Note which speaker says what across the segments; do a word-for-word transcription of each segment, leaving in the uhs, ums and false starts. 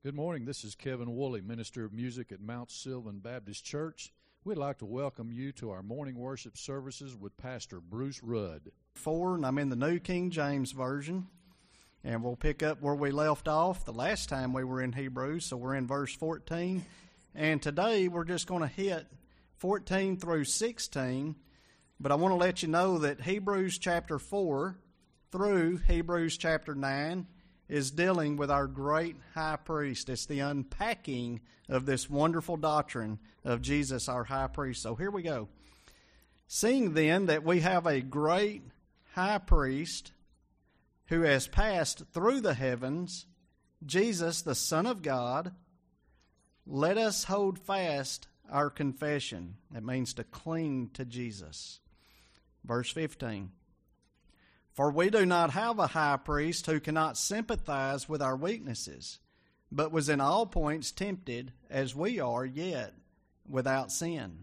Speaker 1: Good morning. This is Kevin Woolley, Minister of Music at Mount Sylvan Baptist Church. We'd like to welcome you to our morning worship services with Pastor Bruce Rudd.
Speaker 2: Four, and I'm in the New King James Version, and we'll pick up where we left off the last time we were in Hebrews, so we're in verse fourteen, and today we're just going to hit fourteen through sixteen, but I want to let you know that Hebrews chapter four through Hebrews chapter nine is dealing with our great high priest. It's the unpacking of this wonderful doctrine of Jesus, our high priest. So here we go. Seeing then that we have a great high priest who has passed through the heavens, Jesus, the Son of God, let us hold fast our confession. That means to cling to Jesus. Verse fifteen. For we do not have a high priest who cannot sympathize with our weaknesses, but was in all points tempted as we are, yet without sin.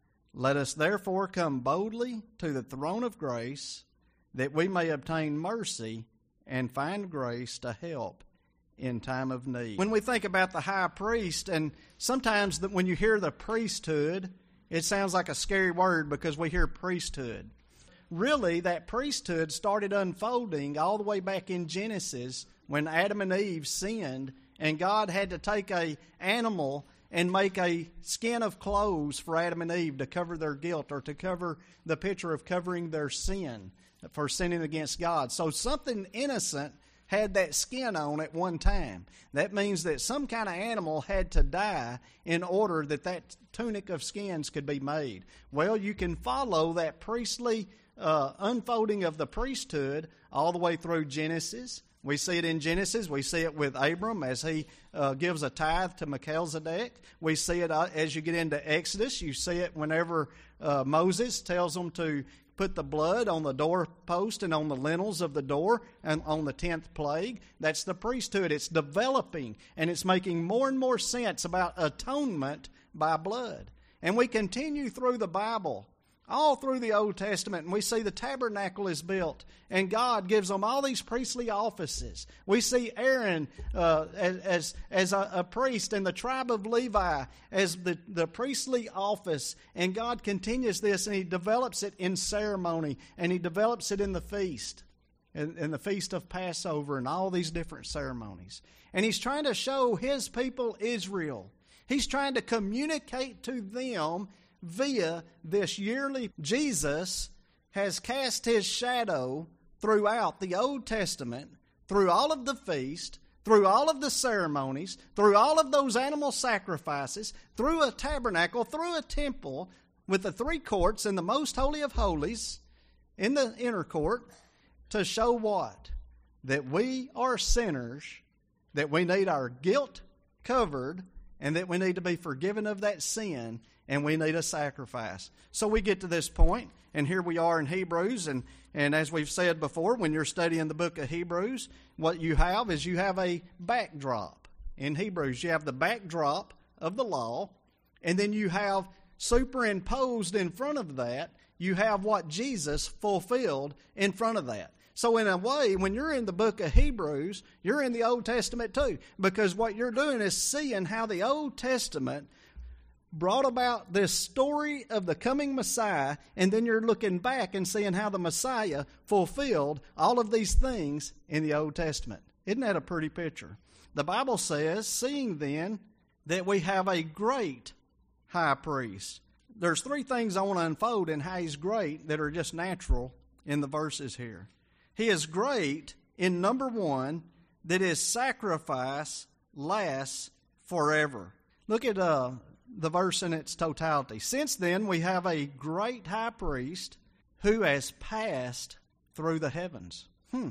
Speaker 2: Let us therefore come boldly to the throne of grace, that we may obtain mercy and find grace to help in time of need. When we think about the high priest, and sometimes when you hear the priesthood, it sounds like a scary word because we hear priesthood. Really, that priesthood started unfolding all the way back in Genesis when Adam and Eve sinned, and God had to take a animal and make a skin of clothes for Adam and Eve to cover their guilt, or to cover the picture of covering their sin for sinning against God. So something innocent had that skin on at one time. That means that some kind of animal had to die in order that that tunic of skins could be made. Well, you can follow that priestly Uh, unfolding of the priesthood all the way through Genesis. We see it in Genesis. We see it with Abram as he uh, gives a tithe to Melchizedek. We see it uh, as you get into Exodus. You see it whenever uh, Moses tells them to put the blood on the doorpost and on the lintels of the door and on the tenth plague. That's the priesthood. It's developing, and it's making more and more sense about atonement by blood. And we continue through the Bible, all through the Old Testament, and we see the tabernacle is built, and God gives them all these priestly offices. We see Aaron uh, as as, as a, a priest, and the tribe of Levi as the, the priestly office, and God continues this, and He develops it in ceremony, and He develops it in the feast, in, in the Feast of Passover, and all these different ceremonies. And He's trying to show His people Israel. He's trying to communicate to them via this yearly. Jesus has cast His shadow throughout the Old Testament, through all of the feast, through all of the ceremonies, through all of those animal sacrifices, through a tabernacle, through a temple with the three courts and the most holy of holies in the inner court, to show what? That we are sinners, that we need our guilt covered, and that we need to be forgiven of that sin, and we need a sacrifice. So we get to this point, and here we are in Hebrews, and, and as we've said before, when you're studying the book of Hebrews, what you have is you have a backdrop. In Hebrews, you have the backdrop of the law, and then you have superimposed in front of that, you have what Jesus fulfilled in front of that. So in a way, when you're in the book of Hebrews, you're in the Old Testament too, because what you're doing is seeing how the Old Testament brought about this story of the coming Messiah, and then you're looking back and seeing how the Messiah fulfilled all of these things in the Old Testament. Isn't that a pretty picture? The Bible says, seeing then that we have a great high priest. There's three things I want to unfold in how He's great that are just natural in the verses here. He is great in, number one, that His sacrifice lasts forever. Look at uh, the verse in its totality. Since then, we have a great high priest who has passed through the heavens. Hmm.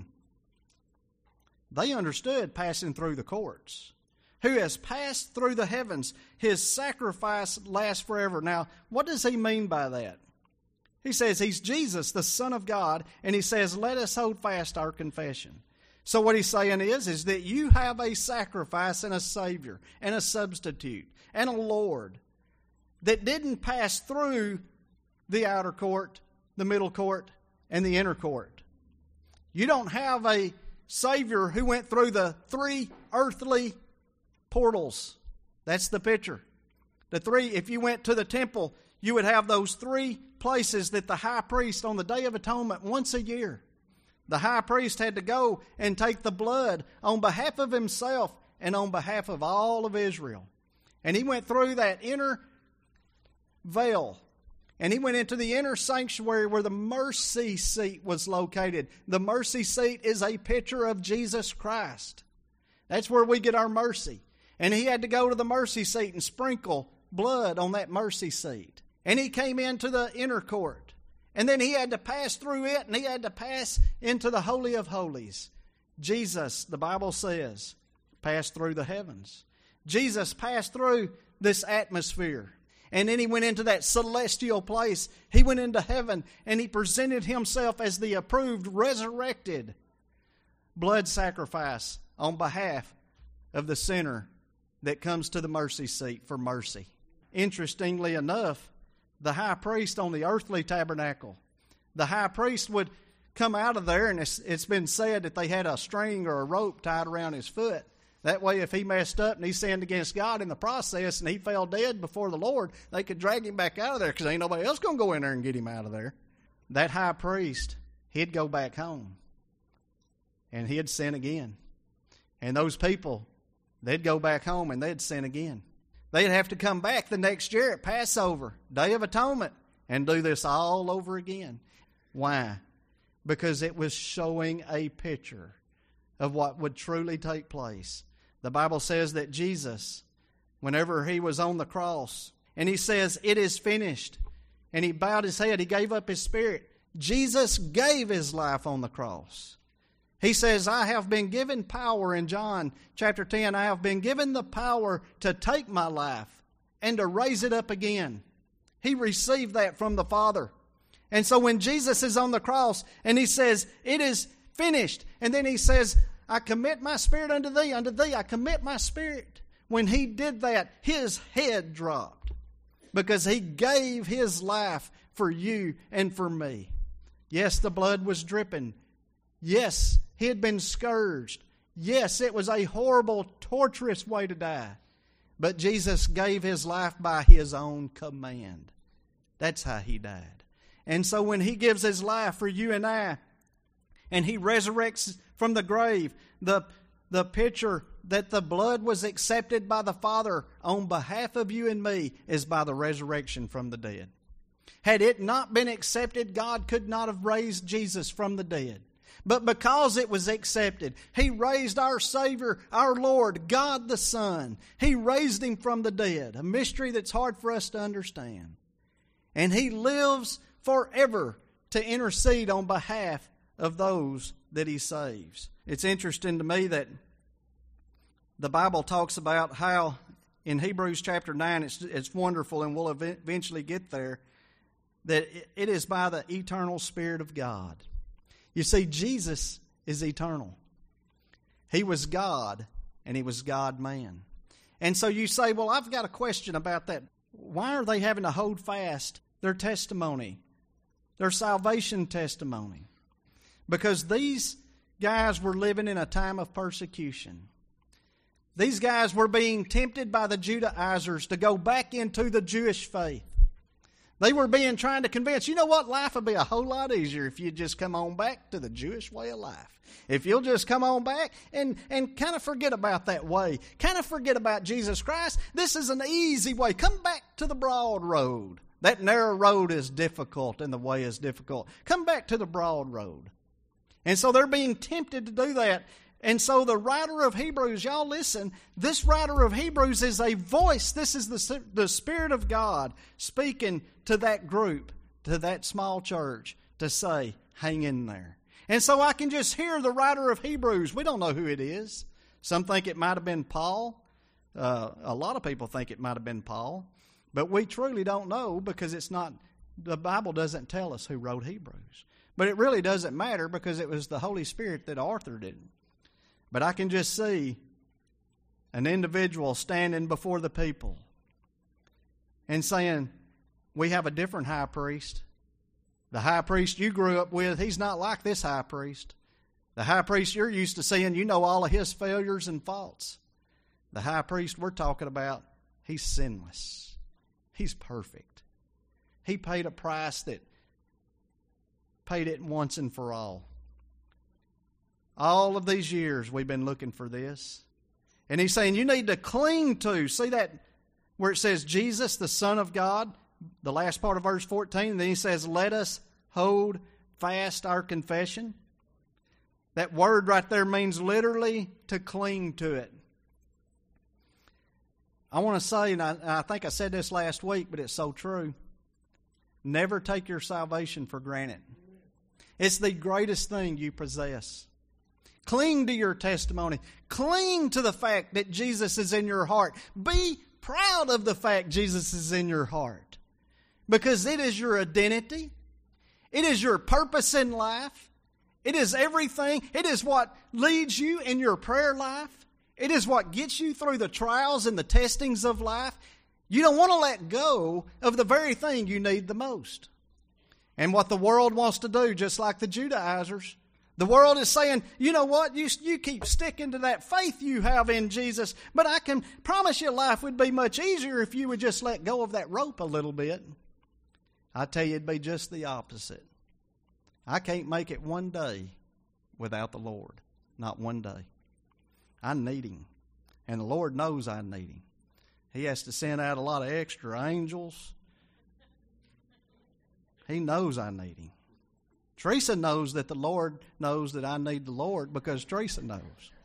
Speaker 2: They understood passing through the courts. Who has passed through the heavens. His sacrifice lasts forever. Now, what does He mean by that? He says He's Jesus, the Son of God, and He says, let us hold fast our confession. So what He's saying is, is that you have a sacrifice and a Savior and a substitute and a Lord that didn't pass through the outer court, the middle court, and the inner court. You don't have a Savior who went through the three earthly portals. That's the picture. The three, if you went to the temple, you would have those three places that the high priest on the Day of Atonement once a year, the high priest had to go and take the blood on behalf of himself and on behalf of all of Israel. And he went through that inner veil. And he went into the inner sanctuary where the mercy seat was located. The mercy seat is a picture of Jesus Christ. That's where we get our mercy. And he had to go to the mercy seat and sprinkle blood on that mercy seat. And he came into the inner court. And then he had to pass through it, and he had to pass into the Holy of Holies. Jesus, the Bible says, passed through the heavens. Jesus passed through this atmosphere. And then he went into that celestial place. He went into heaven, and he presented himself as the approved, resurrected blood sacrifice on behalf of the sinner that comes to the mercy seat for mercy. Interestingly enough, the high priest on the earthly tabernacle, the high priest would come out of there, and it's, it's been said that they had a string or a rope tied around his foot. That way, if he messed up and he sinned against God in the process and he fell dead before the Lord, they could drag him back out of there because ain't nobody else going to go in there and get him out of there. That high priest, he'd go back home, and he'd sin again. And those people, they'd go back home and they'd sin again. They'd have to come back the next year at Passover, Day of Atonement, and do this all over again. Why? Because it was showing a picture of what would truly take place. The Bible says that Jesus, whenever he was on the cross, and he says, "It is finished," and he bowed his head, he gave up his spirit. Jesus gave his life on the cross. He says, "I have been given power," in John chapter ten, "I have been given the power to take my life and to raise it up again." He received that from the Father. And so when Jesus is on the cross and he says, "It is finished," and then he says, "I commit my spirit unto thee, unto thee I commit my spirit." When he did that, his head dropped because he gave his life for you and for me. Yes, the blood was dripping. Yes, he had been scourged. Yes, it was a horrible, torturous way to die. But Jesus gave his life by his own command. That's how he died. And so when he gives his life for you and I, and he resurrects from the grave, the, the picture that the blood was accepted by the Father on behalf of you and me is by the resurrection from the dead. Had it not been accepted, God could not have raised Jesus from the dead. But because it was accepted, he raised our Savior, our Lord, God the Son. He raised him from the dead, a mystery that's hard for us to understand. And he lives forever to intercede on behalf of those that he saves. It's interesting to me that the Bible talks about how in Hebrews chapter nine, it's, it's wonderful, and we'll eventually get there, that it is by the eternal Spirit of God. You see, Jesus is eternal. He was God, and he was God-man. And so you say, well, I've got a question about that. Why are they having to hold fast their testimony, their salvation testimony? Because these guys were living in a time of persecution. These guys were being tempted by the Judaizers to go back into the Jewish faith. They were being trying to convince, you know what, life would be a whole lot easier if you just come on back to the Jewish way of life. If you'll just come on back and, and kind of forget about that way. Kind of forget about Jesus Christ. This is an easy way. Come back to the broad road. That narrow road is difficult and the way is difficult. Come back to the broad road. And so they're being tempted to do that. And so the writer of Hebrews, y'all listen, this writer of Hebrews is a voice. This is the, the Spirit of God speaking to that group, to that small church, to say, hang in there. And so I can just hear the writer of Hebrews. We don't know who it is. Some think it might have been Paul. Uh, a lot of people think it might have been Paul. But we truly don't know because it's not, the Bible doesn't tell us who wrote Hebrews. But it really doesn't matter because it was the Holy Spirit that authored it. But I can just see an individual standing before the people and saying, we have a different high priest. The high priest you grew up with, he's not like this high priest. The high priest you're used to seeing, you know all of his failures and faults. The high priest we're talking about, he's sinless. He's perfect. He paid a price that paid it once and for all. All of these years we've been looking for this. And he's saying you need to cling to, see that where it says Jesus, the Son of God, the last part of verse fourteen, and then he says, let us hold fast our confession. That word right there means literally to cling to it. I want to say, and I, I think I said this last week, but it's so true, never take your salvation for granted. It's the greatest thing you possess. Cling to your testimony. Cling to the fact that Jesus is in your heart. Be proud of the fact Jesus is in your heart. Because it is your identity. It is your purpose in life. It is everything. It is what leads you in your prayer life. It is what gets you through the trials and the testings of life. You don't want to let go of the very thing you need the most. And what the world wants to do, just like the Judaizers, the world is saying, you know what, you, you keep sticking to that faith you have in Jesus, but I can promise you life would be much easier if you would just let go of that rope a little bit. I tell you, it'd be just the opposite. I can't make it one day without the Lord. Not one day. I need Him. And the Lord knows I need Him. He has to send out a lot of extra angels. He knows I need Him. Teresa knows that the Lord knows that I need the Lord because Teresa knows.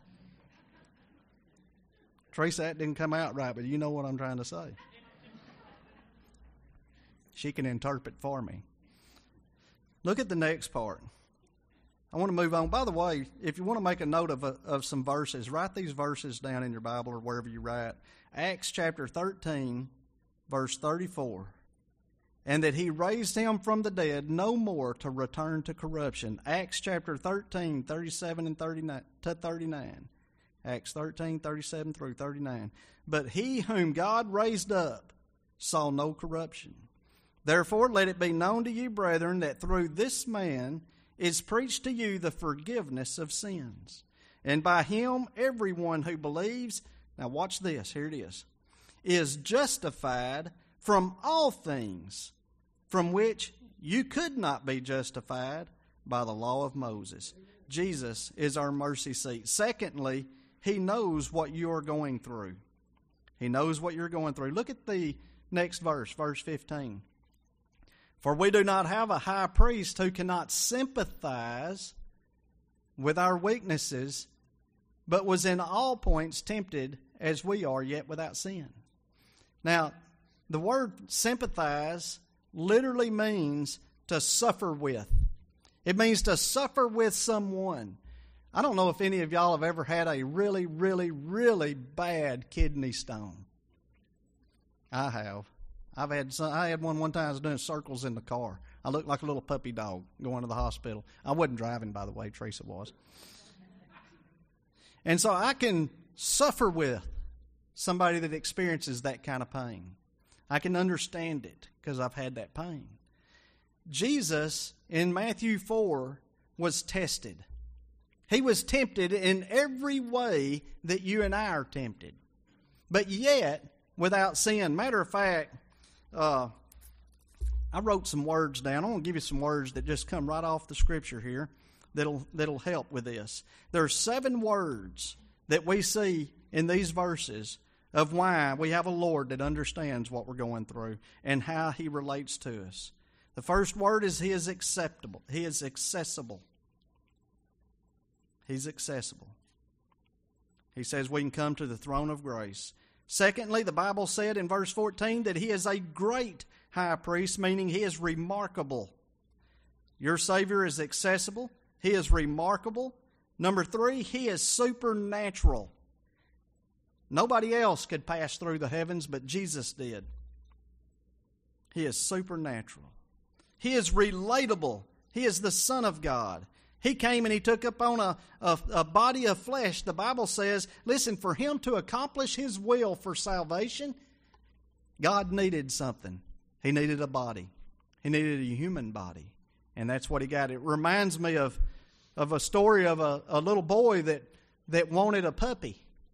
Speaker 2: Teresa, that didn't come out right, but you know what I'm trying to say. She can interpret for me. Look at the next part. I want to move on. By the way, if you want to make a note of, a, of some verses, write these verses down in your Bible or wherever you write. Acts chapter thirteen, verse thirty-four. And that He raised Him from the dead no more to return to corruption. Acts chapter thirteen, thirty-seven and thirty-nine to thirty-nine. Acts thirteen, thirty-seven through thirty-nine. But He whom God raised up saw no corruption. Therefore let it be known to you, brethren, that through this man is preached to you the forgiveness of sins. And by Him everyone who believes, now watch this, here it is, is justified from all things from which you could not be justified by the law of Moses. Jesus is our mercy seat. Secondly, He knows what you are going through. He knows what you're going through. Look at the next verse, verse fifteen. For we do not have a high priest who cannot sympathize with our weaknesses, but was in all points tempted as we are, yet without sin. Now, the word sympathize literally means to suffer with. It means to suffer with someone. I don't know if any of y'all have ever had a really, really, really bad kidney stone. I have. I've had some, I had one one time. I was doing circles in the car. I looked like a little puppy dog going to the hospital. I wasn't driving, by the way. Teresa was. And so I can suffer with somebody that experiences that kind of pain. I can understand it because I've had that pain. Jesus, in Matthew four, was tested. He was tempted in every way that you and I are tempted, but yet without sin. Matter of fact, uh, I wrote some words down. I want to give you some words that just come right off the Scripture here that'll that'll help with this. There are seven words that we see in these verses of why we have a Lord that understands what we're going through and how He relates to us. The first word is He is acceptable. He is accessible. He's accessible. He says we can come to the throne of grace. Secondly, the Bible said in verse fourteen that He is a great high priest, meaning He is remarkable. Your Savior is accessible. He is remarkable. Number three, He is supernatural. Nobody else could pass through the heavens, but Jesus did. He is supernatural. He is relatable. He is the Son of God. He came and He took up on a, a, a body of flesh. The Bible says, listen, for Him to accomplish His will for salvation, God needed something. He needed a body. He needed a human body. And that's what He got. It reminds me of, of a story of a, a little boy that, that wanted a puppy.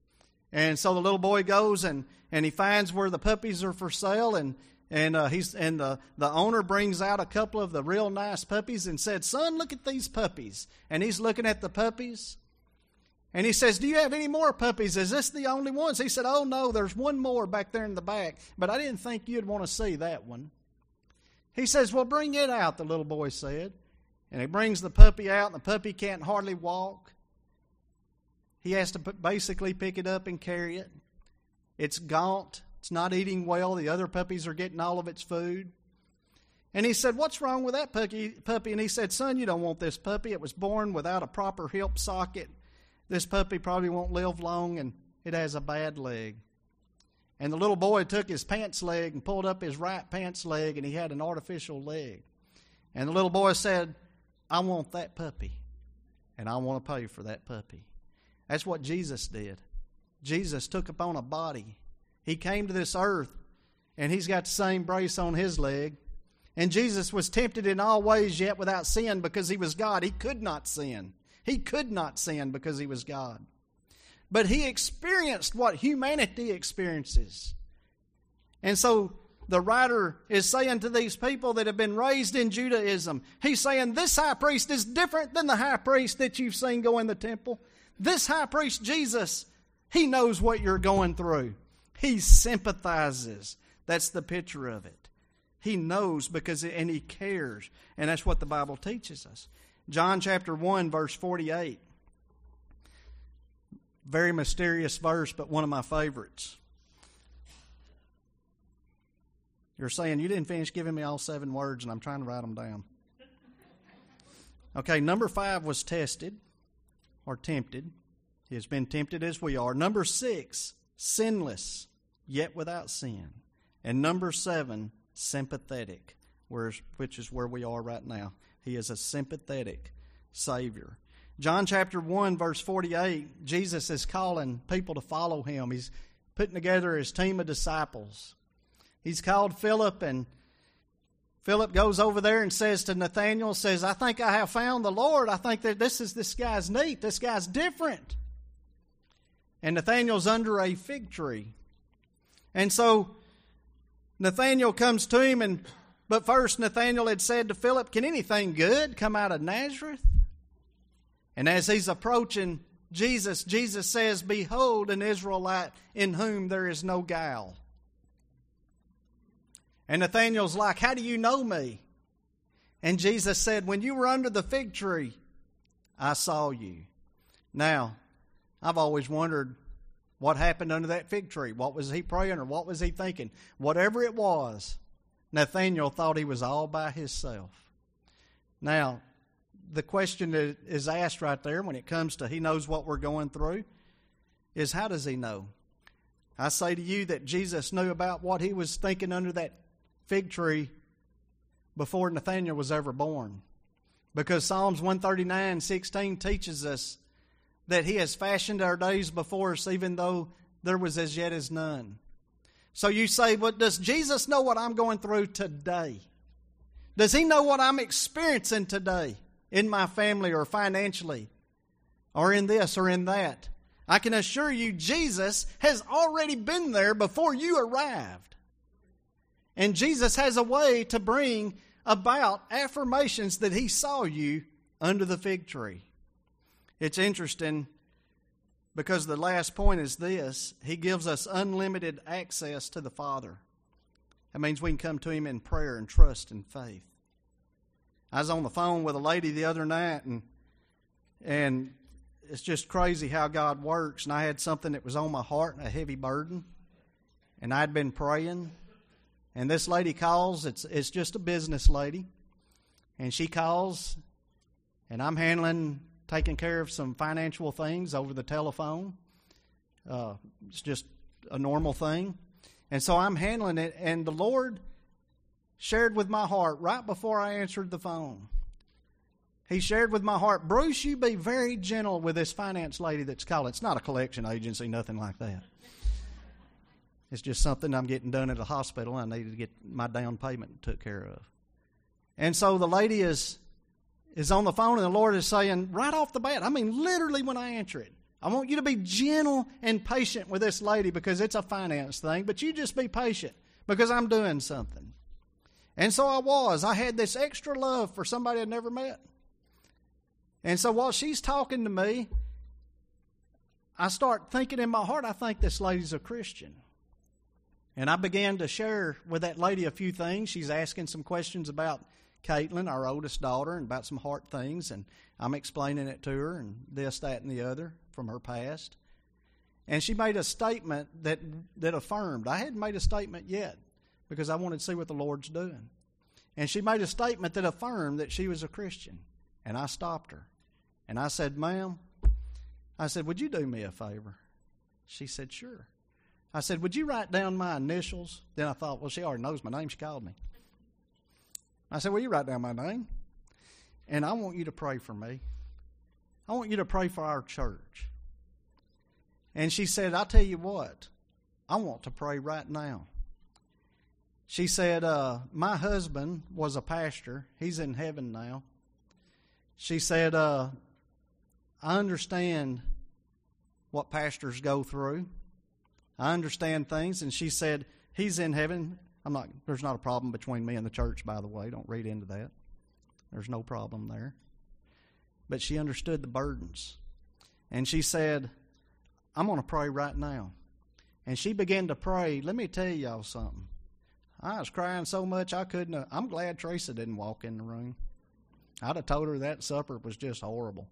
Speaker 2: And so the little boy goes and, and he finds where the puppies are for sale, and and uh, he's and the, the owner brings out a couple of the real nice puppies and said, "Son, look at these puppies." And he's looking at the puppies, and he says, "Do you have any more puppies? Is this the only ones?" He said, "Oh no, there's one more back there in the back, but I didn't think you'd want to see that one." He says, "Well, bring it out," the little boy said. And he brings the puppy out, and the puppy can't hardly walk. He has to basically pick it up and carry it. It's gaunt. It's not eating well. The other puppies are getting all of its food. And he said, "What's wrong with that puppy?" puppy? And he said, "Son, you don't want this puppy. It was born without a proper hip socket. This puppy probably won't live long, and it has a bad leg." And the little boy took his pants leg and pulled up his right pants leg, and he had an artificial leg. And the little boy said, "I want that puppy, and I want to pay for that puppy." That's what Jesus did. Jesus took upon a body. He came to this earth, and he's got the same brace on his leg. And Jesus was tempted in all ways, yet without sin, because he was God. He could not sin. He could not sin because he was God. But he experienced what humanity experiences. And so the writer is saying to these people that have been raised in Judaism, he's saying this high priest is different than the high priest that you've seen go in the temple. This high priest, Jesus, he knows what you're going through. He sympathizes. That's the picture of it. He knows because, and he cares. And that's what the Bible teaches us. John chapter one, verse forty-eight. Very mysterious verse, but one of my favorites. You're saying you didn't finish giving me all seven words, and I'm trying to write them down. Okay, number five was tested or tempted. He has been tempted as we are. Number six, sinless, yet without sin. And number seven, sympathetic, which is where we are right now. He is a sympathetic Savior. John chapter one, verse forty-eight, Jesus is calling people to follow him. He's putting together his team of disciples. He's called Philip, and Philip goes over there and says to Nathanael, says, "I think I have found the Lord. I think that this is this guy's neat. This guy's different." And Nathanael's under a fig tree. And so Nathanael comes to him, and but first Nathanael had said to Philip, "Can anything good come out of Nazareth?" And as he's approaching Jesus, Jesus says, "Behold an Israelite in whom there is no guile." And Nathanael's like, "How do you know me?" And Jesus said, "When you were under the fig tree, I saw you." Now, I've always wondered what happened under that fig tree. What was he praying, or what was he thinking? Whatever it was, Nathanael thought he was all by himself. Now, the question that is asked right there when it comes to he knows what we're going through is, how does he know? I say to you that Jesus knew about what he was thinking under that fig tree before Nathanael was ever born. Because Psalms one thirty-nine sixteen teaches us that he has fashioned our days before us, even though there was as yet as none. So you say, well, does Jesus know what I'm going through today? Does he know what I'm experiencing today in my family or financially or in this or in that? I can assure you Jesus has already been there before you arrived. And Jesus has a way to bring about affirmations that he saw you under the fig tree. It's interesting because the last point is this: he gives us unlimited access to the Father. That means we can come to him in prayer and trust and faith. I was on the phone with a lady the other night, and and it's just crazy how God works. And I had something that was on my heart, a heavy burden, and I'd been praying. And this lady calls. It's it's just a business lady, and she calls, and I'm handling, taking care of some financial things over the telephone. Uh, it's just a normal thing. And so I'm handling it, and the Lord shared with my heart right before I answered the phone. He shared with my heart, "Bruce, you be very gentle with this finance lady that's calling." It's not a collection agency, nothing like that. It's just something I'm getting done at a hospital. I needed to get my down payment took care of. And so the lady is is on the phone, and the Lord is saying right off the bat, I mean literally when I answer it, I want you to be gentle and patient with this lady because it's a finance thing, but you just be patient because I'm doing something. And so I was. I had this extra love for somebody I'd never met. And so while she's talking to me, I start thinking in my heart, I think this lady's a Christian. And I began to share with that lady a few things. She's asking some questions about Caitlin, our oldest daughter, and about some heart things. And I'm explaining it to her and this, that, and the other from her past. And she made a statement that, that affirmed. I hadn't made a statement yet because I wanted to see what the Lord's doing. And she made a statement that affirmed that she was a Christian. And I stopped her. And I said, ma'am, I said, would you do me a favor? She said, sure. I said, would you write down my initials? Then I thought, well, she already knows my name. She called me. I said, will you write down my name? And I want you to pray for me. I want you to pray for our church. And she said, I'll tell you what, I want to pray right now. She said, uh, my husband was a pastor. He's in heaven now. She said, uh, I understand what pastors go through. I understand things. And she said, he's in heaven. I'm not. There's not a problem between me and the church, by the way. Don't read into that. There's no problem there. But she understood the burdens. And she said, I'm going to pray right now. And she began to pray. Let me tell y'all something. I was crying so much I couldn't. Uh, I'm glad Teresa didn't walk in the room. I'd have told her that supper was just horrible.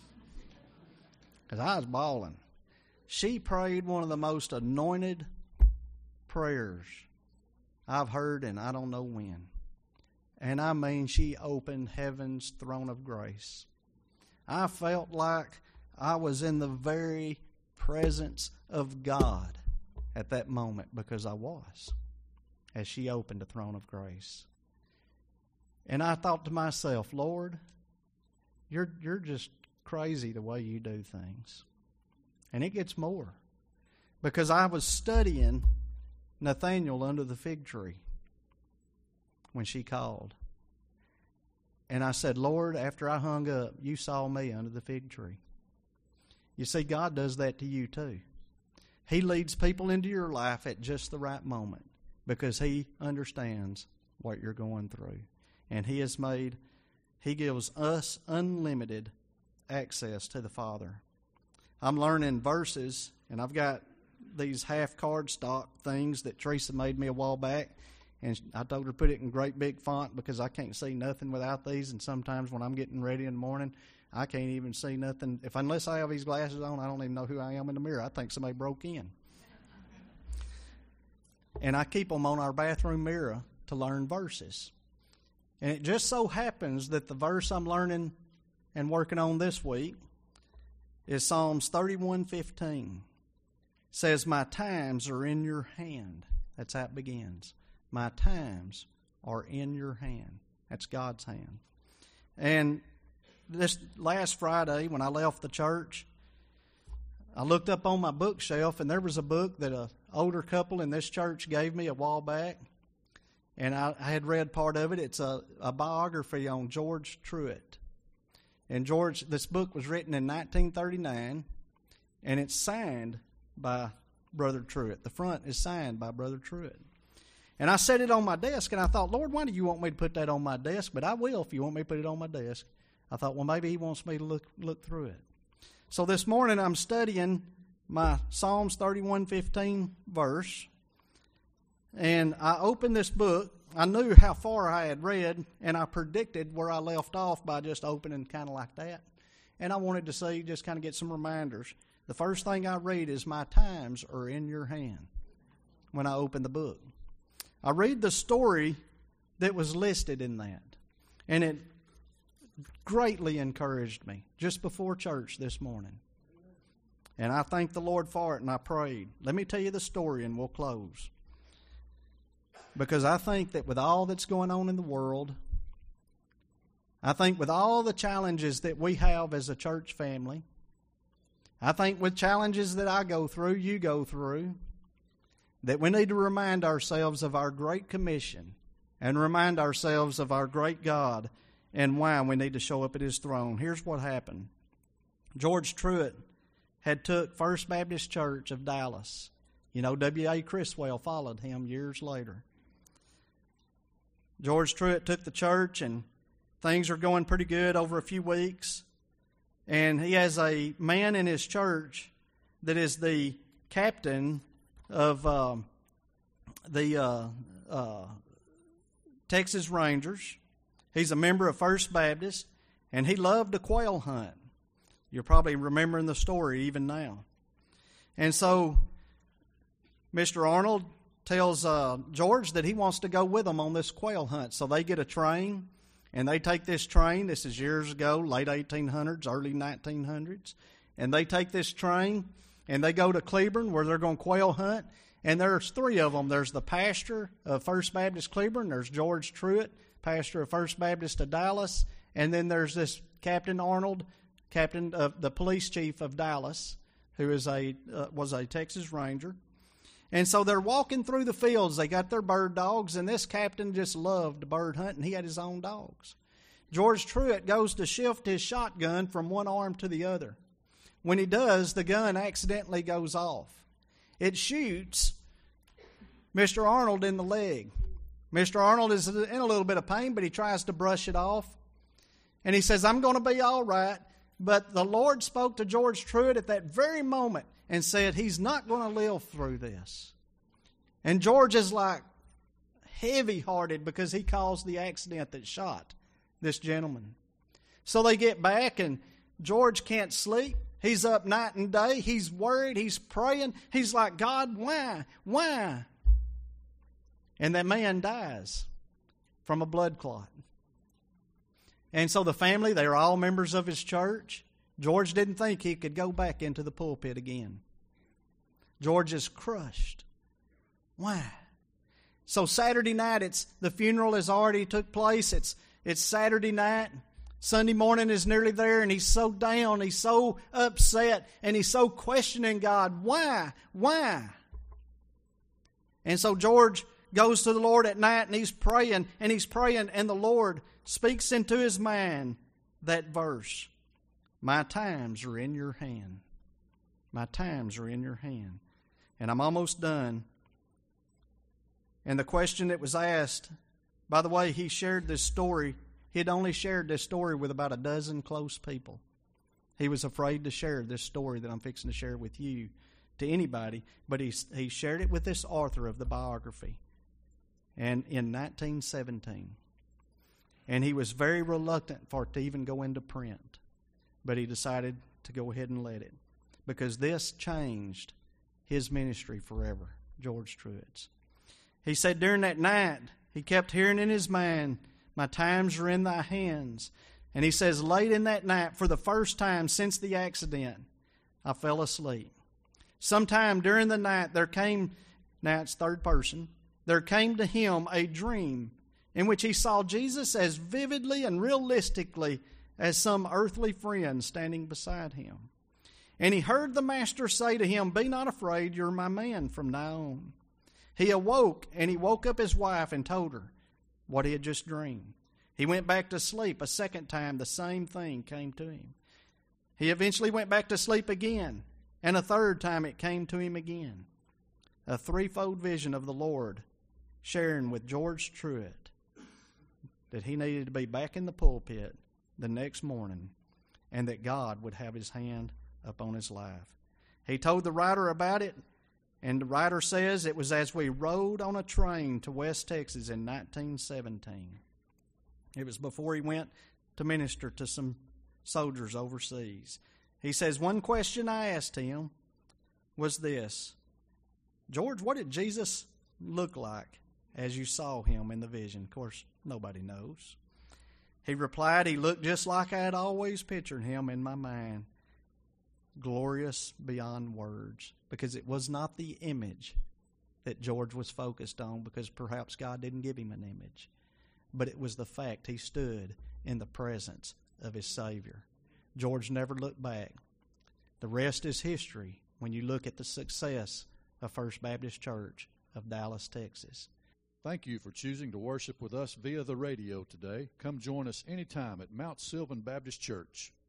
Speaker 2: Because I was bawling. She prayed one of the most anointed prayers I've heard in I don't know when. And I mean, she opened heaven's throne of grace. I felt like I was in the very presence of God at that moment because I was, as she opened the throne of grace. And I thought to myself, Lord, you're you're just crazy the way you do things. And it gets more. Because I was studying Nathaniel under the fig tree when she called. And I said, Lord, after I hung up, you saw me under the fig tree. You see, God does that to you too. He leads people into your life at just the right moment because He understands what you're going through. And He has made, He gives us unlimited access to the Father. I'm learning verses, and I've got these half cardstock things that Teresa made me a while back, and I told her to put it in great big font because I can't see nothing without these, and sometimes when I'm getting ready in the morning, I can't even see nothing. If unless I have these glasses on, I don't even know who I am in the mirror. I think somebody broke in. And I keep them on our bathroom mirror to learn verses. And it just so happens that the verse I'm learning and working on this week is Psalms thirty-one fifteen. It says, my times are in your hand. That's how it begins. My times are in your hand. That's God's hand. And this last Friday when I left the church, I looked up on my bookshelf and there was a book that an older couple in this church gave me a while back. And I, I had read part of it. It's a, a biography on George Truett. And George, this book was written in nineteen thirty-nine, and it's signed by Brother Truett. The front is signed by Brother Truett. And I set it on my desk, and I thought, Lord, why do you want me to put that on my desk? But I will if you want me to put it on my desk. I thought, well, maybe He wants me to look look through it. So this morning I'm studying my Psalms thirty-one fifteen verse, and I opened this book. I knew how far I had read, and I predicted where I left off by just opening kind of like that. And I wanted to see, just kind of get some reminders. The first thing I read is, my times are in your hand, when I open the book. I read the story that was listed in that, and it greatly encouraged me just before church this morning. And I thanked the Lord for it, and I prayed. Let me tell you the story, and we'll close. Because I think that with all that's going on in the world, I think with all the challenges that we have as a church family, I think with challenges that I go through, you go through, that we need to remind ourselves of our great commission and remind ourselves of our great God and why we need to show up at His throne. Here's what happened. George Truett had took First Baptist Church of Dallas. You know, W A Criswell followed him years later. George Truett took the church, and things are going pretty good over a few weeks. And he has a man in his church that is the captain of um, the uh, uh, Texas Rangers. He's a member of First Baptist, and he loved to quail hunt. You're probably remembering the story even now. And so Mister Arnold tells uh, George that he wants to go with them on this quail hunt. So they get a train, and they take this train. This is years ago, late eighteen hundreds, early nineteen hundreds. And they take this train, and they go to Cleburne where they're going to quail hunt. And there's three of them. There's the pastor of First Baptist Cleburne. There's George Truett, pastor of First Baptist of Dallas. And then there's this Captain Arnold, captain of the police chief of Dallas, who is a uh, was a Texas Ranger. And so they're walking through the fields. They got their bird dogs, and this captain just loved bird hunting. He had his own dogs. George Truett goes to shift his shotgun from one arm to the other. When he does, the gun accidentally goes off. It shoots Mister Arnold in the leg. Mister Arnold is in a little bit of pain, but he tries to brush it off. And he says, I'm going to be all right. But the Lord spoke to George Truett at that very moment and said, he's not going to live through this. And George is like heavy-hearted because he caused the accident that shot this gentleman. So they get back, and George can't sleep. He's up night and day. He's worried. He's praying. He's like, God, why? Why? And that man dies from a blood clot. And so the family, they are all members of his church. George didn't think he could go back into the pulpit again. George is crushed. Why? So Saturday night, it's the funeral has already took place. It's it's Saturday night. Sunday morning is nearly there, and he's so down, he's so upset, and he's so questioning God. Why? Why? And so George goes to the Lord at night, and he's praying, and he's praying, and the Lord speaks into his mind that verse. My times are in your hand. My times are in your hand. And I'm almost done. And the question that was asked, by the way, he shared this story. He had only shared this story with about a dozen close people. He was afraid to share this story that I'm fixing to share with you to anybody, but he, he shared it with this author of the biography. And in nineteen seventeen. And he was very reluctant for it to even go into print. But he decided to go ahead and let it. Because this changed his ministry forever, George Truett's. He said during that night, he kept hearing in his mind, my times are in thy hands. And he says late in that night, for the first time since the accident, I fell asleep. Sometime during the night there came, now it's third person, there came to him a dream in which he saw Jesus as vividly and realistically as some earthly friend standing beside him. And he heard the Master say to him, be not afraid, you're my man from now on. He awoke, and he woke up his wife and told her what he had just dreamed. He went back to sleep. A second time, the same thing came to him. He eventually went back to sleep again, and a third time it came to him again. A threefold vision of the Lord sharing with George Truett that he needed to be back in the pulpit the next morning and that God would have his hand upon his life. He told the writer about it, and the writer says it was as we rode on a train to West Texas in nineteen seventeen. It was before he went to minister to some soldiers overseas. He says, one question I asked him was this, George, what did Jesus look like as you saw him in the vision? Of course, nobody knows. He replied, he looked just like I had always pictured him in my mind. Glorious beyond words. Because it was not the image that George was focused on, because perhaps God didn't give him an image. But it was the fact he stood in the presence of his Savior. George never looked back. The rest is history when you look at the success of First Baptist Church of Dallas, Texas.
Speaker 1: Thank you for choosing to worship with us via the radio today. Come join us anytime at Mount Sylvan Baptist Church.